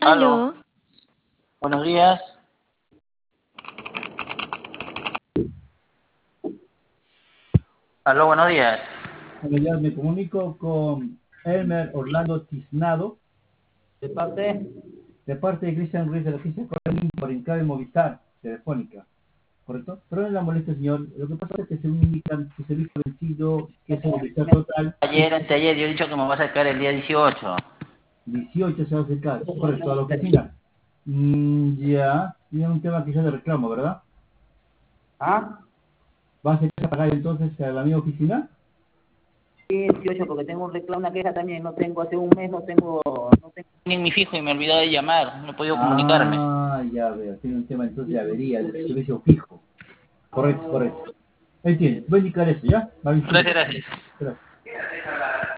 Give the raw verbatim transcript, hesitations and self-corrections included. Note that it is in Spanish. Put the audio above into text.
Aló, Aló, buenos días. Aló, buenos días. Bueno, ya me comunico con Elmer Orlando Tiznado, ¿De parte? de parte de Cristian Ruiz de la agencia Correín por Incable Movistar Telefónica, ¿correcto? Pero no la molesta, señor. Lo que pasa es que según indican su servicio vencido, que es el Movistar Total, Ayer, anteayer, yo he dicho que me va a sacar el día dieciocho. dieciocho se va a acercar, correcto, a la oficina. Mm, ya, tiene un tema quizás de reclamo, ¿verdad? ¿Ah? ¿Va a acercarse a pagar entonces a la misma oficina? Sí, dieciocho, porque tengo un reclamo, una queja también. No tengo, hace un mes no tengo, no tengo ni en mi fijo y me he olvidado de llamar. No he podido comunicarme. Ah, ya veo, tiene un tema entonces de avería del servicio fijo. Correcto, correcto. Entiendo, voy a indicar eso, ¿ya? Va a Gracias, visitar. gracias. Gracias.